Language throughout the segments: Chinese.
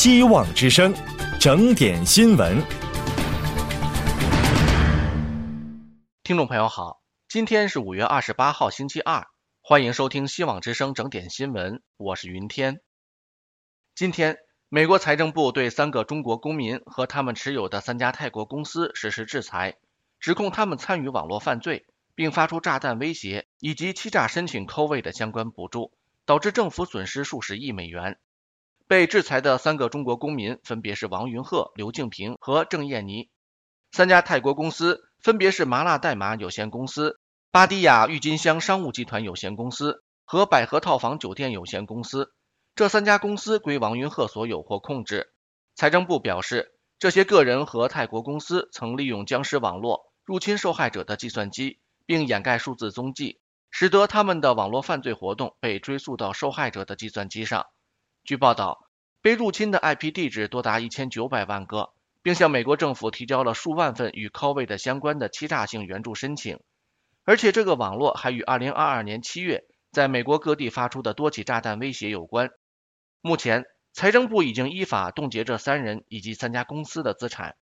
希望之声，整点新闻。 听众朋友好，今天是5月28号星期二，欢迎收听希望之声整点新闻，我是云天。今天，美国财政部对3个中国公民和他们持有的3家泰国公司实施制裁，指控他们参与网络犯罪，并发出炸弹威胁以及欺诈申请 COVID 的相关补助，导致政府损失数十亿美元。被制裁的3个中国公民分别是王云鹤、刘敬平和郑燕妮。3家泰国公司分别是麻辣代码有限公司、巴迪亚郁金香商务集团有限公司和百合套房酒店有限公司。这3家公司归王云鹤所有或控制。财政部表示，这些个人和泰国公司曾利用僵尸网络入侵受害者的计算机，并掩盖数字踪迹，使得他们的网络犯罪活动被追溯到受害者的计算机上。据报道，被入侵的 IP 地址多达1900万个，并向美国政府提交了数万份与 COVID 相关的欺诈性援助申请。而且这个网络还与2022年7月在美国各地发出的多起炸弹威胁有关。目前，财政部已经依法冻结这3人以及3家公司的资产。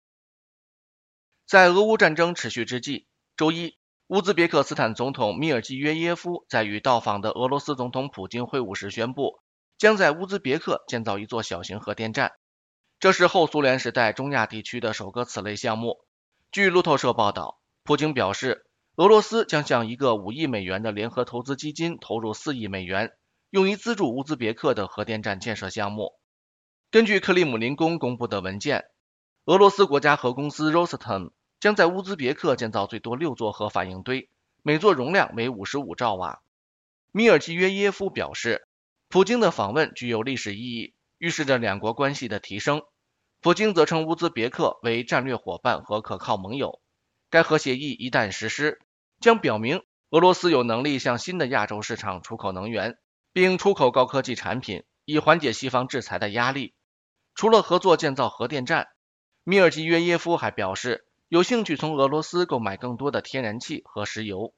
在俄乌战争持续之际，周一，乌兹别克斯坦总统米尔季约耶夫在与到访的俄罗斯总统普京会晤时宣布，将在乌兹别克建造一座小型核电站，这是后苏联时代中亚地区的首个此类项目。据路透社报道，普京表示，俄罗斯将向一个5亿美元的联合投资基金投入4亿美元，用于资助乌兹别克的核电站建设项目。根据克里姆林宫公布的文件，俄罗斯国家核公司 Rosatom 将在乌兹别克建造最多6座核反应堆，每座容量为55兆瓦。米尔季约耶夫表示，普京的访问具有历史意义，预示着两国关系的提升。普京则称乌兹别克为战略伙伴和可靠盟友。该核协议一旦实施，将表明俄罗斯有能力向新的亚洲市场出口能源，并出口高科技产品，以缓解西方制裁的压力。除了合作建造核电站，米尔季约耶夫还表示，有兴趣从俄罗斯购买更多的天然气和石油。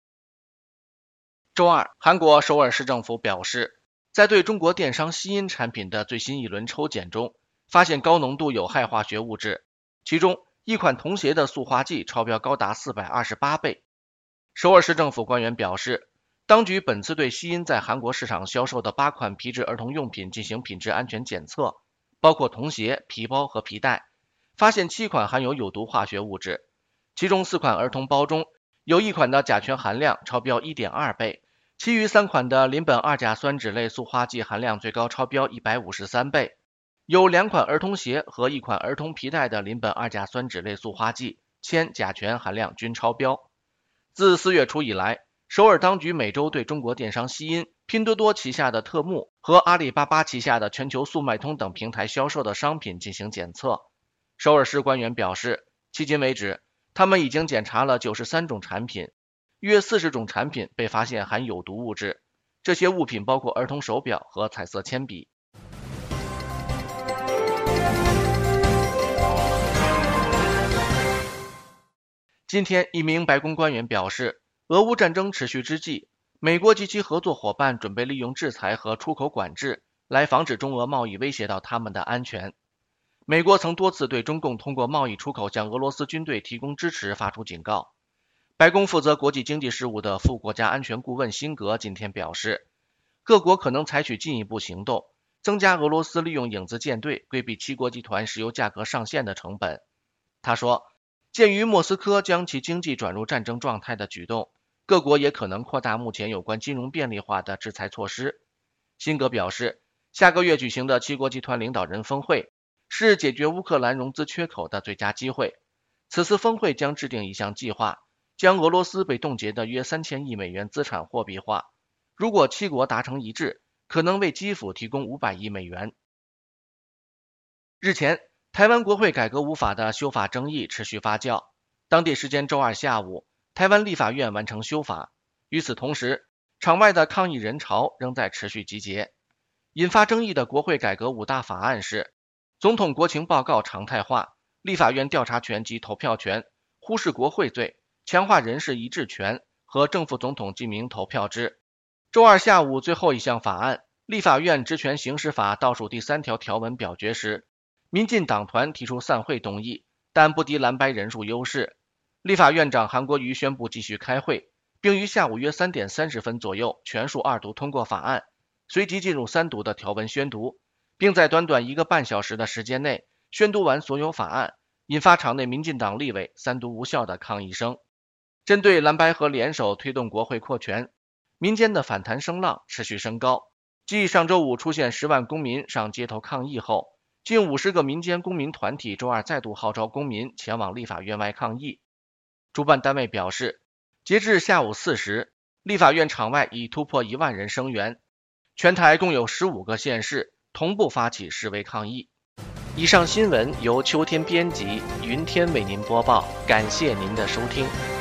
周二，韩国首尔市政府表示，在对中国电商西音产品的最新一轮抽检中，发现高浓度有害化学物质，其中一款童鞋的塑化剂超标高达428倍。首尔市政府官员表示，当局本次对西音在韩国市场销售的8款皮质儿童用品进行品质安全检测，包括童鞋、皮包和皮带，发现7款含有有毒化学物质，其中4款儿童包中有1款的甲醛含量超标 1.2 倍，其余3款的邻苯二甲酸酯类塑化剂含量最高超标153倍，有2款儿童鞋和1款儿童皮带的邻苯二甲酸酯类塑化剂铅甲醛含量均超标。自4月初以来，首尔当局每周对中国电商西音、拼多多旗下的特目和阿里巴巴旗下的全球速卖通等平台销售的商品进行检测。首尔市官员表示，迄今为止，他们已经检查了93种产品，约40种产品被发现含有毒物质，这些物品包括儿童手表和彩色铅笔。今天，一名白宫官员表示，俄乌战争持续之际，美国及其合作伙伴准备利用制裁和出口管制来防止中俄贸易威胁到他们的安全。美国曾多次对中共通过贸易出口向俄罗斯军队提供支持发出警告。白宫负责国际经济事务的副国家安全顾问辛格今天表示，各国可能采取进一步行动，增加俄罗斯利用影子舰队规避七国集团石油价格上限的成本。他说，鉴于莫斯科将其经济转入战争状态的举动，各国也可能扩大目前有关金融便利化的制裁措施。辛格表示，下个月举行的七国集团领导人峰会是解决乌克兰融资缺口的最佳机会。此次峰会将制定一项计划，将俄罗斯被冻结的约3000亿美元资产货币化。如果七国达成一致，可能为基辅提供500亿美元。日前，台湾国会改革五法的修法争议持续发酵。当地时间周二下午，台湾立法院完成修法。与此同时，场外的抗议人潮仍在持续集结。引发争议的国会改革5大法案是：总统国情报告常态化、立法院调查权及投票权、忽视国会罪、强化人事一致权和正副总统记名投票制。周二下午最后一项法案， 立法院职权行使法倒数第3条条文表决时，民进党团提出散会动议，但不敌蓝白人数优势。立法院长韩国瑜宣布继续开会，并于下午约3点30分左右全数2读通过法案，随即进入3读的条文宣读，并在短短1个半小时的时间内宣读完所有法案，引发场内民进党立委3读无效的抗议声。针对蓝白合联手推动国会扩权，民间的反弹声浪持续升高。继上周五出现10万公民上街头抗议后，近50个民间公民团体周二再度号召公民前往立法院外抗议。主办单位表示，截至下午4时，立法院场外已突破1万人声援，全台共有15个县市同步发起示威抗议。以上新闻由秋天编辑，云天为您播报，感谢您的收听。